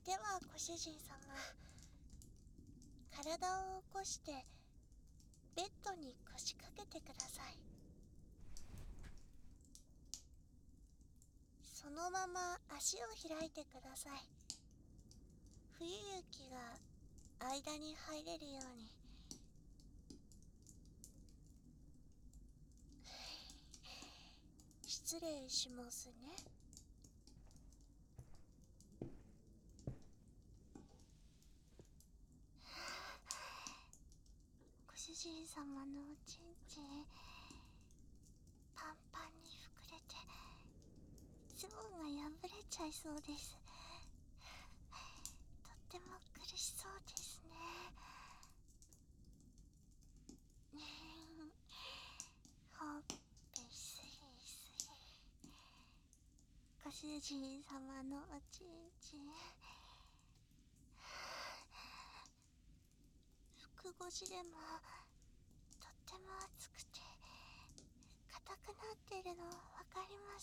ではご主人様、体を起こしてベッドに腰掛けてください。そのまま足を開いてください。冬雪が間に入れるように。失礼しますね。ご主人様のおちんちんパンパンに膨れてズボンが破れちゃいそうです。とっても苦しそうですね。ほっぺすいすい。ご主人様のおちんちん服越しでもとっても熱くて硬くなってるのわかります。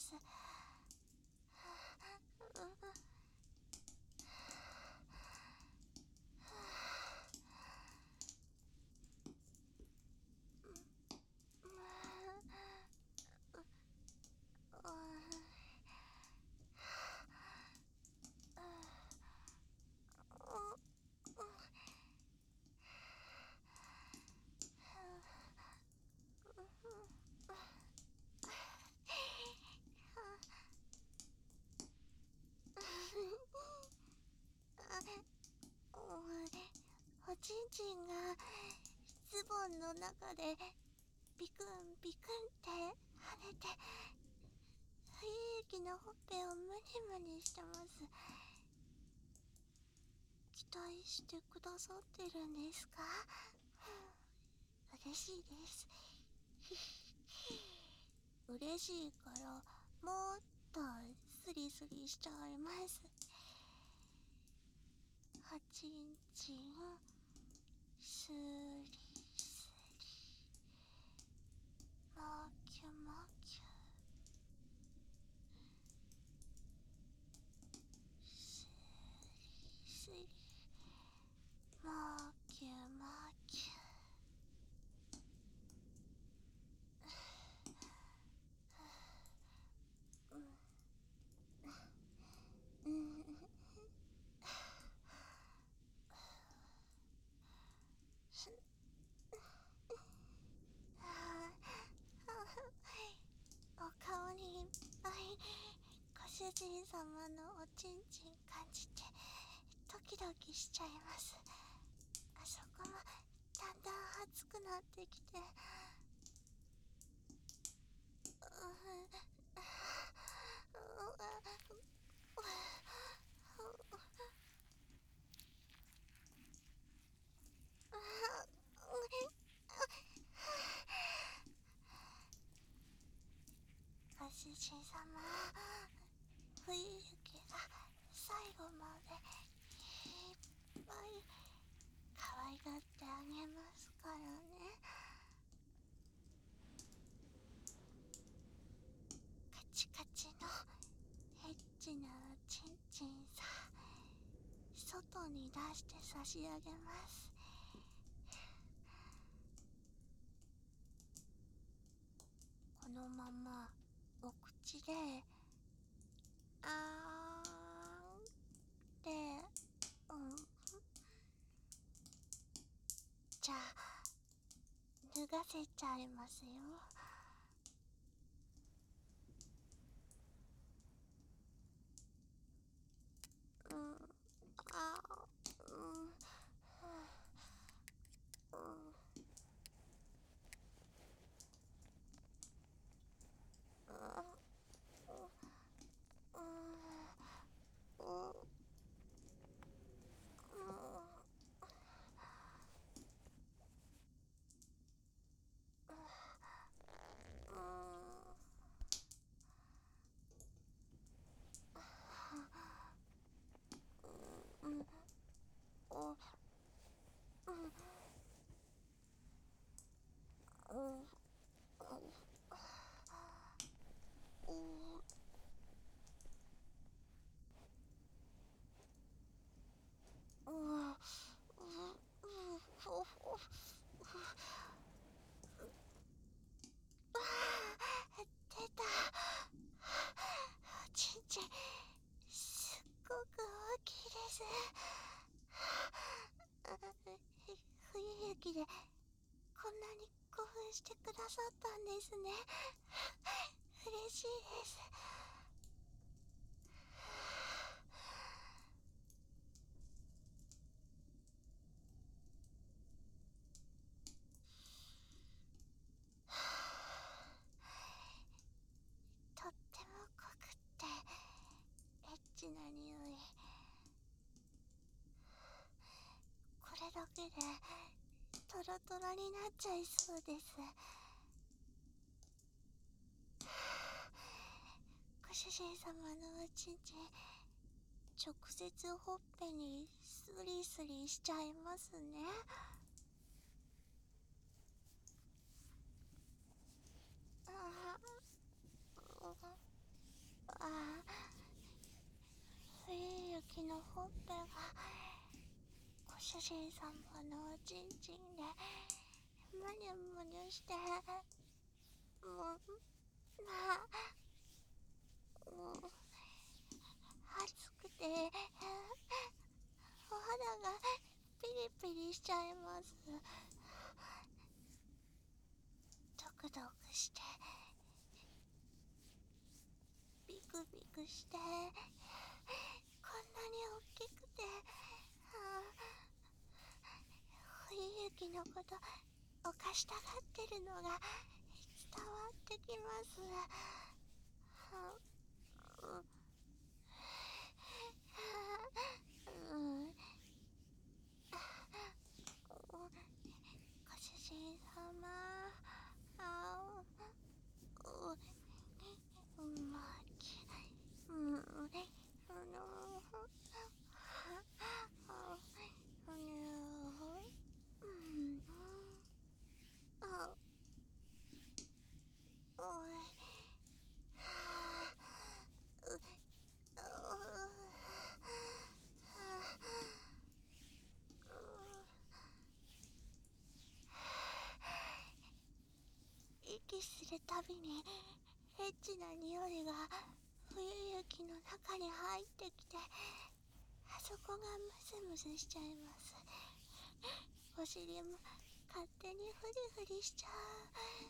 おちんちんがズボンの中でビクンビクンって跳ねて冬雪のほっぺをムニムニしてます。期待してくださってるんですか？嬉しいです。嬉しいからもっとスリスリしちゃいます。おちんちんスリスリもきゅもきゅスリスリもきゅもきゅ。お顔にいっぱいご主人様のおちんちん感じてドキドキしちゃいます。あそこもだんだん熱くなってきて、ご主人様、冬雪が最後までいっぱい可愛がってあげますからね。カチカチのエッチなおちんちんさ、外に出して差し上げます。このままお口であーんって、じゃあ脱がせちゃいますよ。あ出た。おちんちんすっごく大きいです。冬雪でこんなに興奮してくださったんですね。嬉しいです。とっても濃くってエッチな匂い。これだけでトロトロになっちゃいそうです。ご主人様のおちんちん直接ほっぺにスリスリしちゃいますね。ああ、冬雪のほっぺがご主人様のおちんちんでむにゅむにゅして、もう暑くてお肌がピリピリしちゃいます。ドクドクしてビクビクして、こんなに大きくて、冬雪のこと犯したがってるのが伝わってきます。ご主人様、まき、息するたびにエッチな匂いが冬雪の中に入ってきて、あそこがムズムズしちゃいます。お尻も勝手にフリフリしちゃう。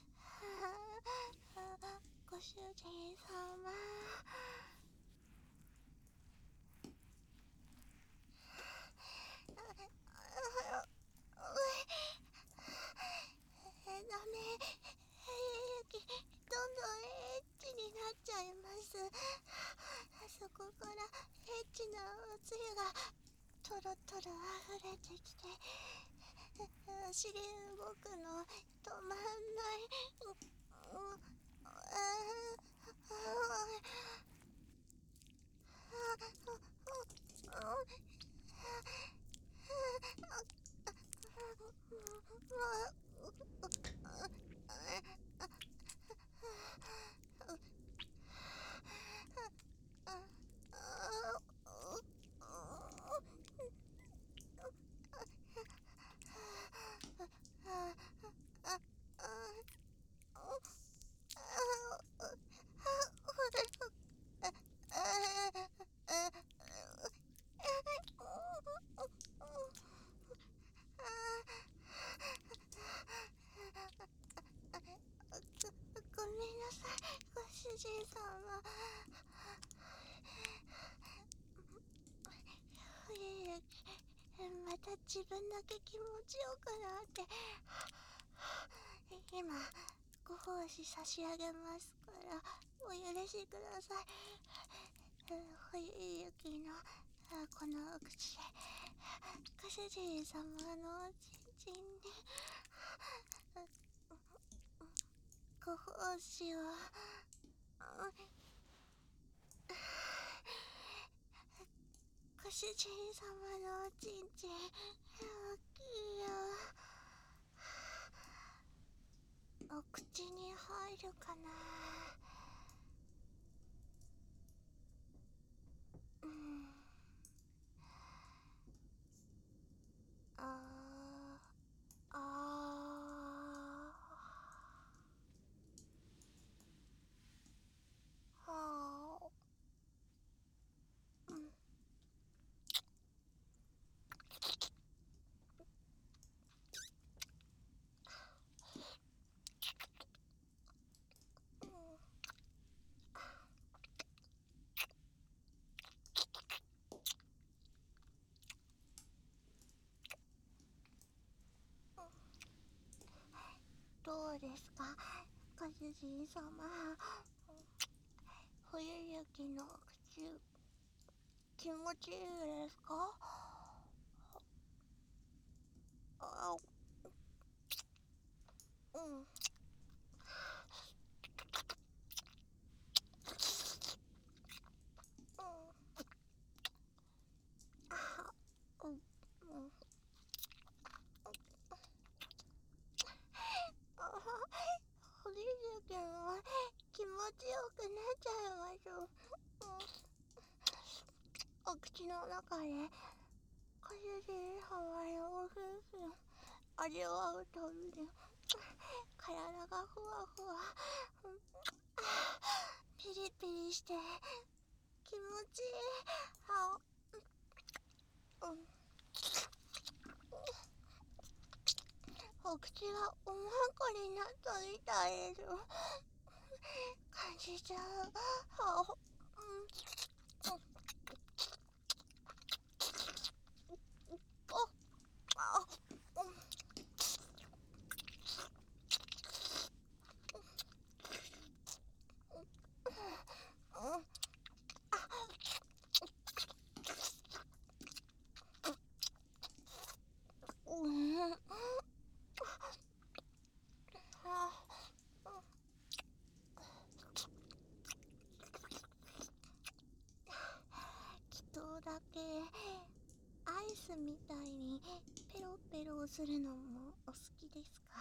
ご主人様、ダメ、雪どんどんエッチになっちゃいます。あそこからエッチなおつゆがトロトロ溢れてきて、尻動くの止まんない。ごめんなさい、ご主人様。冬雪、また自分だけ気持ちよくなって、今ご奉仕差し上げますからお許しください。冬雪のこのお口でご主人様のおちんちんにご奉仕を。ご主人様のおちんちん大きいよ。お口に入るかな。あですかご主人様。冬雪の口、気持ちいいですか？あ、うん。うん。うん。冬雪も気持ちよくなっちゃいましょう。お口の中でご主人様のお風呂を味わうたびに体がふわふわ、ピリピリして気持ちいい。あ、うん、お口がおまんこになったみたいです。感じちゃう。あ、あ、うん、きっとだけアイスみたいにペロペロするのもお好きですか？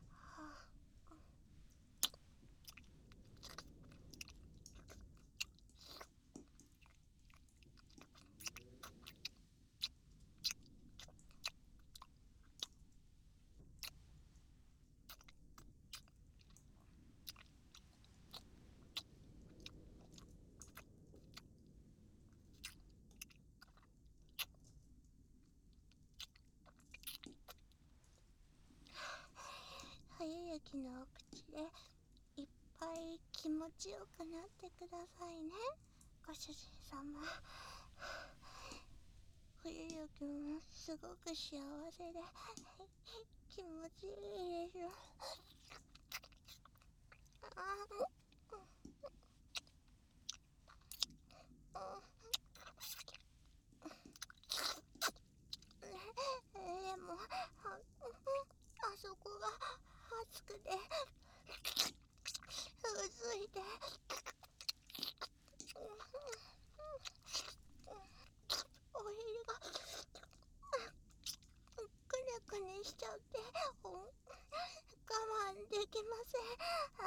冬雪のお口でいっぱい気持ちよくなってくださいね、ご主人様。冬雪もすごく幸せで気持ちいいですよ。でもあそこが暑くて薄いて、お尻がくねくねしちゃって我慢できません。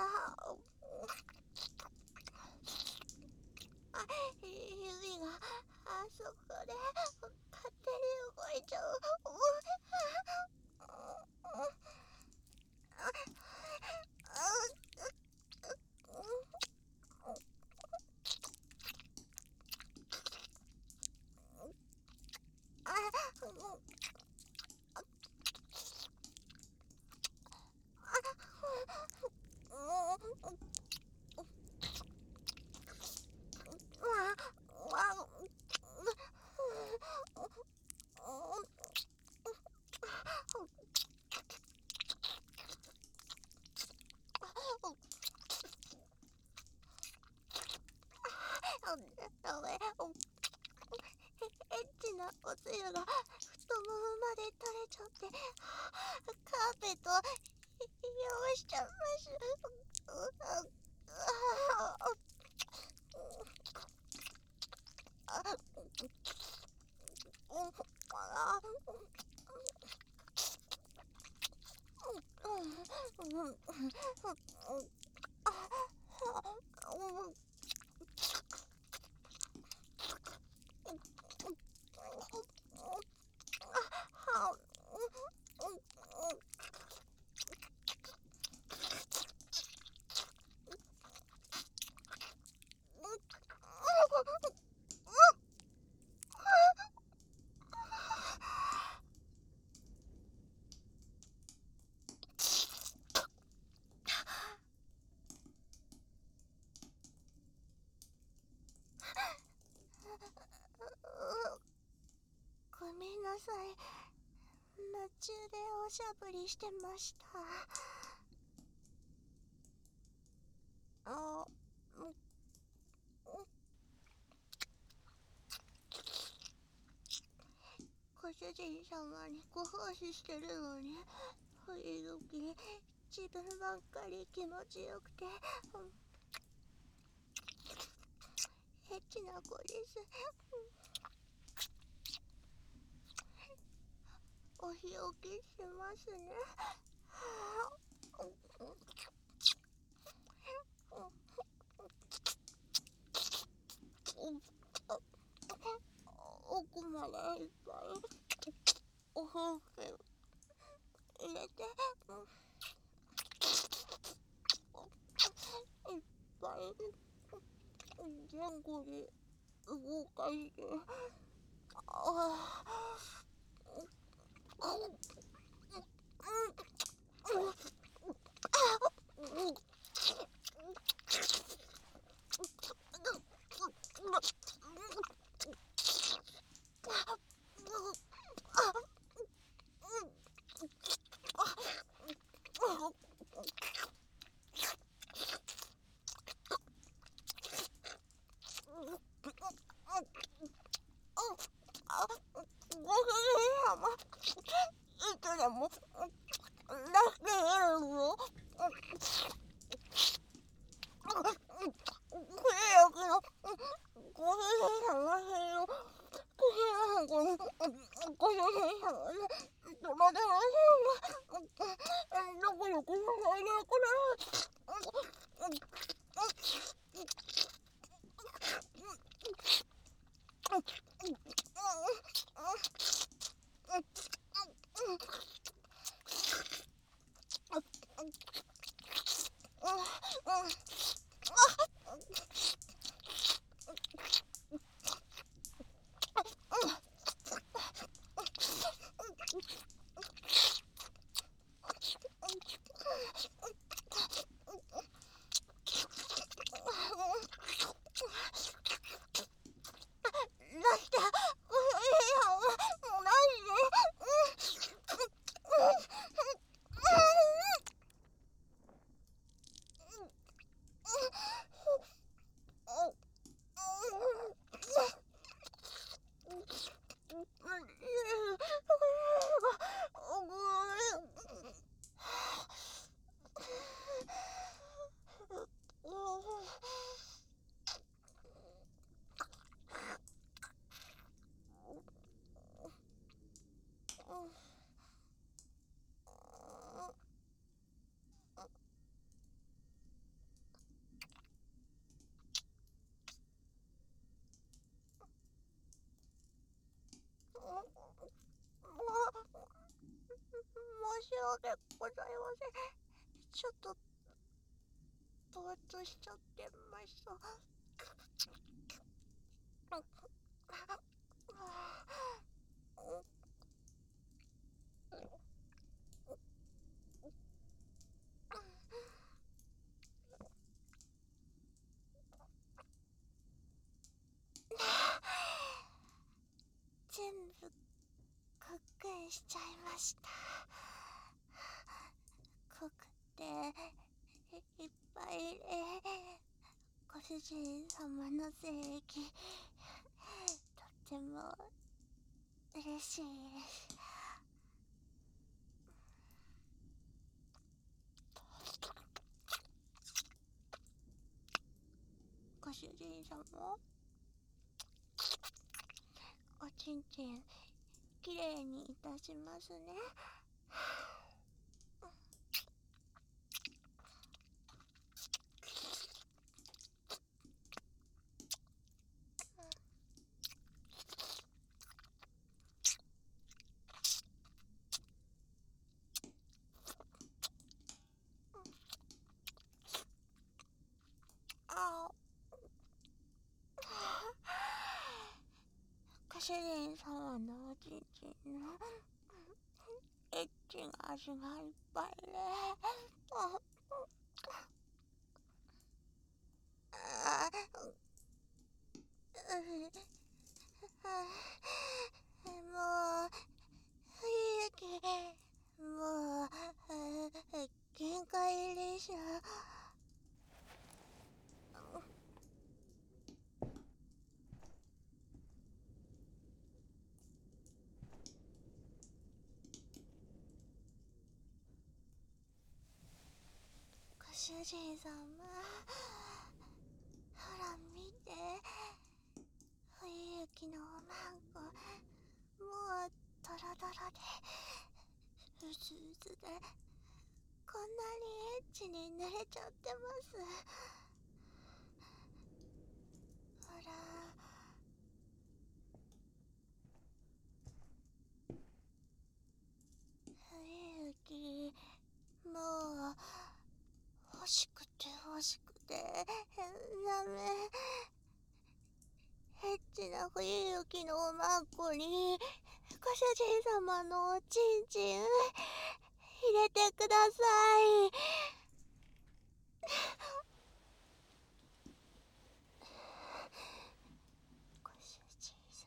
指があそこで勝手に動いちゃう。エッチなおつゆが太ももまで垂れちゃってカーペット汚しちゃいます。ごめんなさい。夢中でおしゃぶりしてました。 あ、ご主人様にご奉仕してるのに、時々自分ばっかり気持ちよくて、エッチな子です。お日置きしますね。奥までいっぱいお風呂入れて、いっぱい前後に動かして、ご主人様、いつでも出しているの。クリアキのご主人様へのクリアキのご主人様で止まってませんが、どこよくおいでください。申し訳ございません。ちょっとぼーっとしちゃってました。全部くっくんしちゃいました。濃くていっぱいで、ご主人様の精液とっても嬉しいです。ご主人様、おちんちんきれいにいたしますね。ご主人様のおちんちんのエッチな味がいっぱいで、もういいき、もう限界でしょ。 主人様、ほら見て、冬雪のおまんこ、もうドロドロでうずうずで、こんなにエッチに濡れちゃってます。ほら、冬雪、もう欲しくて欲しくてダメ。エッチな冬雪のおまんこにご主人様のおちんちん入れてください。ご主人様、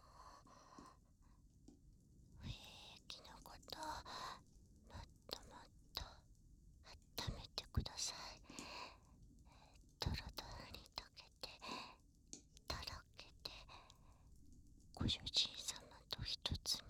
冬雪のこともっともっと温めてください。ドロドロに溶けてとろけて、ご主人様と一つ